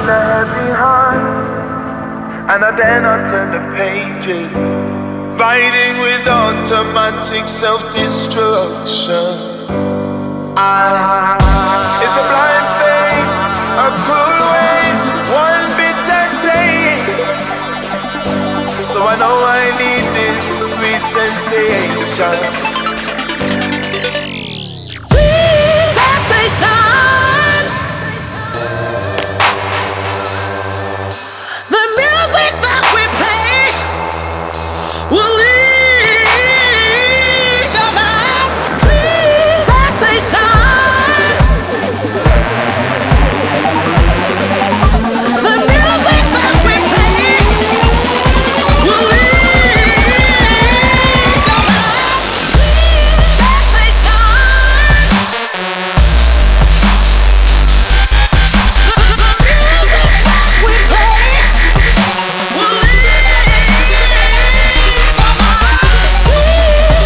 with a heavy heart, and I dare not turn the pages, biting with automatic self-destruction. It's a blind faith, a cruel waste, one bitter taste. So I know I need this sweet sensation. Sweet sensation. The music that we play will ease your mind. Sweet sensation. The music that we play will ease your mind. Sweet sensation. The music that we play will ease your mind. Sweet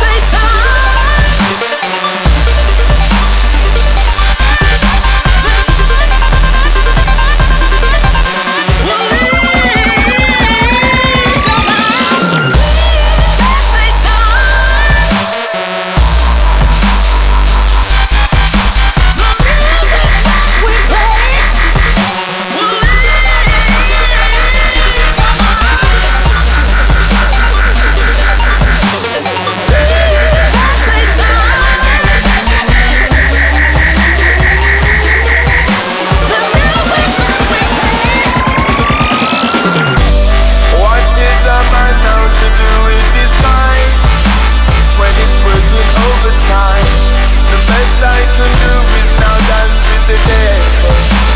What is a man now to do with his mind when it's working overtime? The best I can do is now dance with the devil.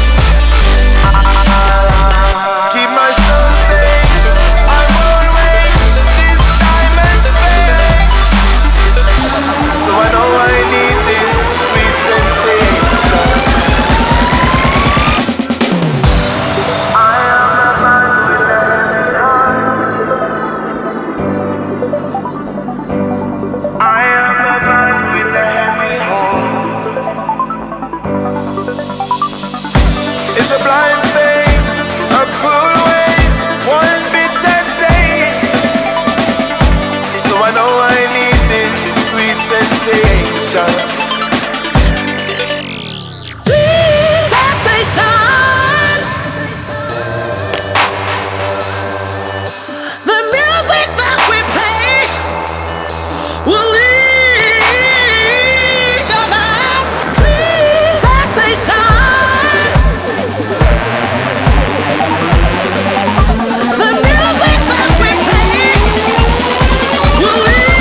Keep my soul safe, I won't waste this time and space. So I know I need this sweet sensation. I am the man with a heavy heart. I am the man with a heavy heart. It's a blind faith, a cruel waste, one bitter taste. So I know I need this sweet sensation. sensation. The music that we play will ease your mind. Sweet sensation. The music that we play will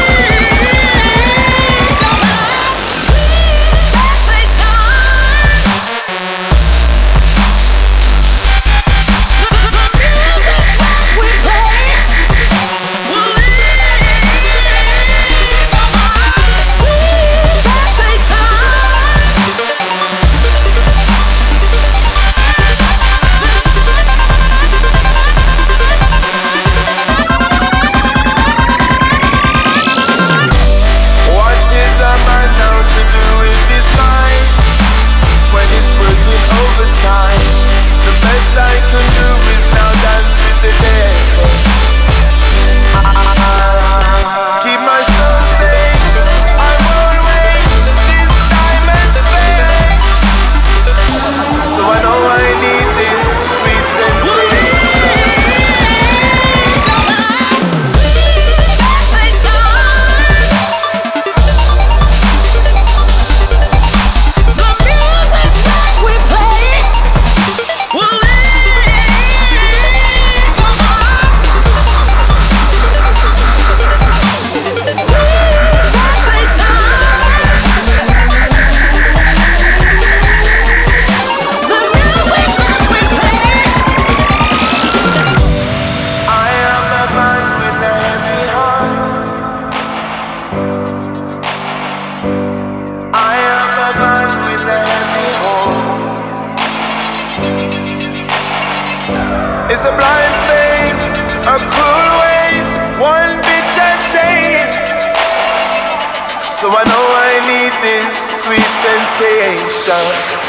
ease your mind. Sweet sensation. The music that we play will ease your mind. Sweet What is a man now to do with his mind when it's working overtime? The best I can do is now dance with the devil. Keep my soul safe, I won't waste this time and space. So I know I need this sweet sensation. I am the man with a heavy heart. I am the man with a heavy heart. It's a blind faith, a cruel waste, one bitter taste. So I know I need this sweet sensation.